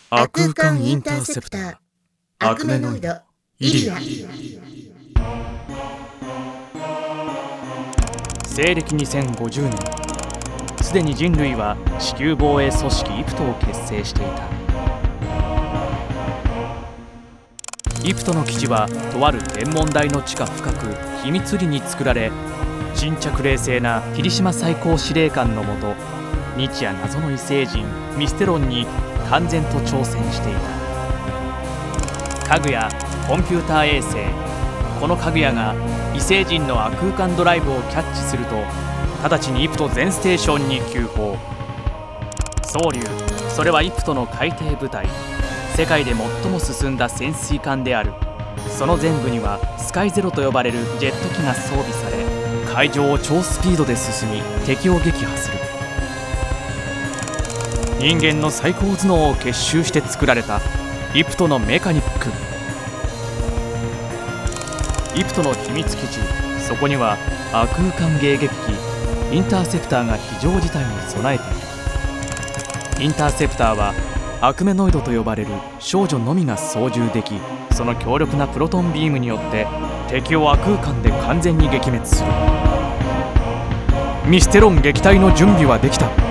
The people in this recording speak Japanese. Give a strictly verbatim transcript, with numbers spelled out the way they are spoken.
亜空間インターセプターアクメノイドイリア。 西暦にせんごじゅうねん、すでに人類は地球防衛組織イプトを結成していた。イプトの基地はとある天文台の地下深く秘密裏に作られ、沈着冷静な霧島最高司令官のもと、日夜謎の異星人ミステロンに完全と挑戦していた。かぐやコンピューター衛星、このかぐやが異星人の亜空間ドライブをキャッチすると、直ちにイプト全ステーションに急報。総流、それはイプトの海底部隊、世界で最も進んだ潜水艦である。その前部にはスカイゼロと呼ばれるジェット機が装備され、海上を超スピードで進み敵を撃破する。人間の最高頭脳を結集して作られたイプトのメカニック。イプトの秘密基地、そこには亜空間迎撃機インターセプターが非常事態に備えている。インターセプターはアクメノイドと呼ばれる少女のみが操縦でき、その強力なプロトンビームによって敵を亜空間で完全に撃滅する。ミステロン撃退の準備はできた。